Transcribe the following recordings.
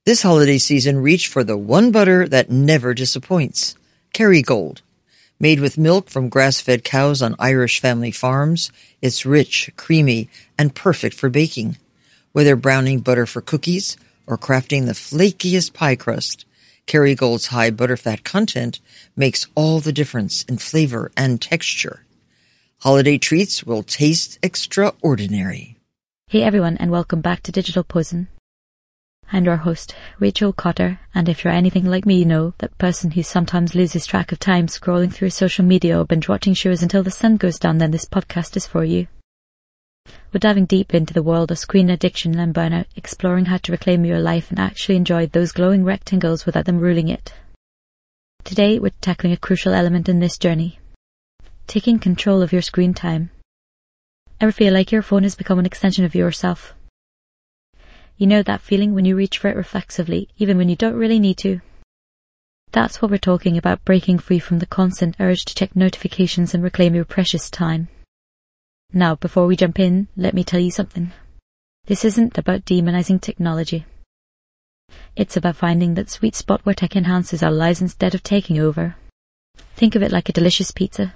This holiday season, reach for the one butter that never disappoints. Kerrygold. Made with milk from grass-fed cows on Irish family farms, it's rich, creamy, and perfect for baking. Whether browning butter for cookies or crafting the flakiest pie crust, Kerrygold's high butterfat content makes all the difference in flavor and texture. Holiday treats will taste extraordinary. Hey everyone, and welcome back to Digital Poison. I'm your host, Rachel Cotter, and if you're anything like me, you know that person who sometimes loses track of time scrolling through social media or binge-watching shows until the sun goes down, then this podcast is for you. We're diving deep into the world of screen addiction and burnout, exploring how to reclaim your life and actually enjoy those glowing rectangles without them ruling it. Today, we're tackling a crucial element in this journey: taking control of your screen time. Ever feel like your phone has become an extension of yourself? You know that feeling when you reach for it reflexively, even when you don't really need to? That's what we're talking about, breaking free from the constant urge to check notifications and reclaim your precious time. Now, before we jump in, let me tell you something. This isn't about demonizing technology. It's about finding that sweet spot where tech enhances our lives instead of taking over. Think of it like a delicious pizza.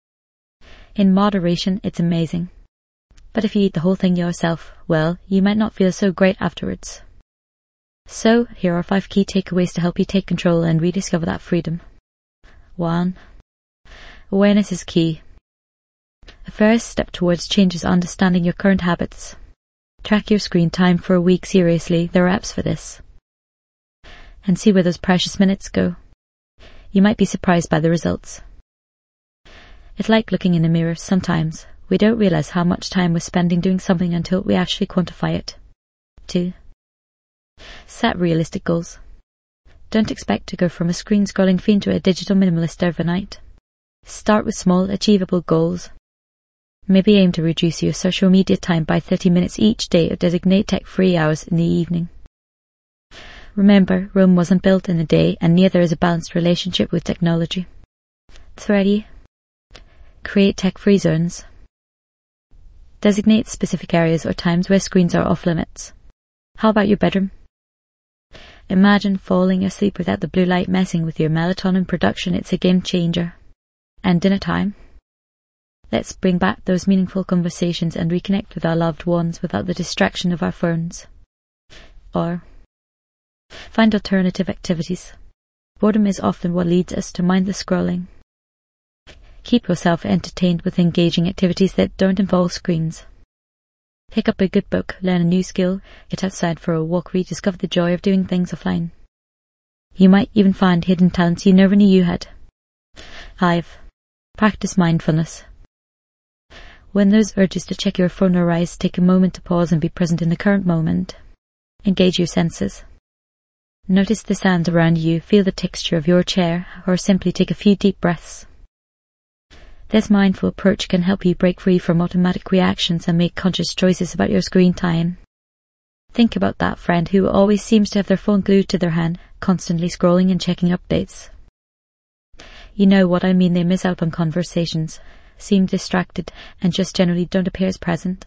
In moderation, it's amazing. But if you eat the whole thing yourself, well, you might not feel so great afterwards. So, here are 5 key takeaways to help you take control and rediscover that freedom. 1. Awareness is key. The first step towards change is understanding your current habits. Track your screen time for a week seriously, there are apps for this. And see where those precious minutes go. You might be surprised by the results. It's like looking in a mirror sometimes. We don't realize how much time we're spending doing something until we actually quantify it. 2. Set realistic goals. Don't expect to go from a screen-scrolling fiend to a digital minimalist overnight. Start with small, achievable goals. Maybe aim to reduce your social media time by 30 minutes each day or designate tech-free hours in the evening. Remember, Rome wasn't built in a day, and neither is a balanced relationship with technology. 3. Create tech-free zones. Designate specific areas or times where screens are off limits. How about your bedroom? Imagine falling asleep without the blue light messing with your melatonin production. It's a game changer. And dinner time? Let's bring back those meaningful conversations and reconnect with our loved ones without the distraction of our phones. Or find alternative activities. Boredom is often what leads us to mindless scrolling. Keep yourself entertained with engaging activities that don't involve screens. Pick up a good book, learn a new skill, get outside for a walk, rediscover the joy of doing things offline. You might even find hidden talents you never knew you had. 5. Practice mindfulness. When those urges to check your phone arise, take a moment to pause and be present in the current moment. Engage your senses. Notice the sounds around you, feel the texture of your chair, or simply take a few deep breaths. This mindful approach can help you break free from automatic reactions and make conscious choices about your screen time. Think about that friend who always seems to have their phone glued to their hand, constantly scrolling and checking updates. You know what I mean, they miss out on conversations, seem distracted, and just generally don't appear as present.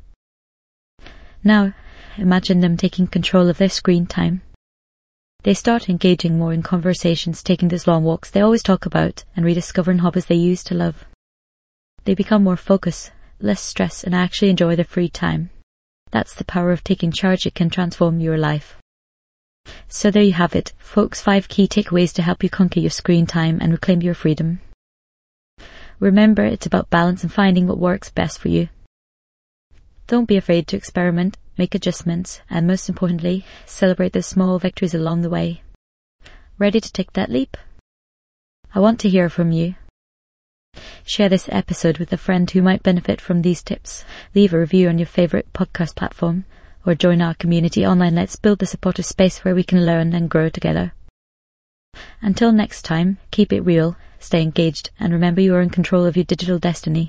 Now, imagine them taking control of their screen time. They start engaging more in conversations, taking those long walks they always talk about, and rediscovering hobbies they used to love. They become more focused, less stress, and actually enjoy their free time. That's the power of taking charge. It can transform your life. So there you have it, folks, 5 key takeaways to help you conquer your screen time and reclaim your freedom. Remember, it's about balance and finding what works best for you. Don't be afraid to experiment, make adjustments, and most importantly, celebrate the small victories along the way. Ready to take that leap? I want to hear from you. Share this episode with a friend who might benefit from these tips. Leave a review on your favourite podcast platform, or join our community online. Let's build a supportive space where we can learn and grow together. Until next time, keep it real, stay engaged, and remember you are in control of your digital destiny.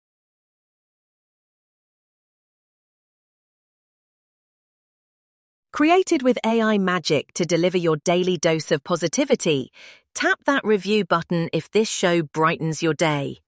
Created with AI magic to deliver your daily dose of positivity, tap that review button if this show brightens your day.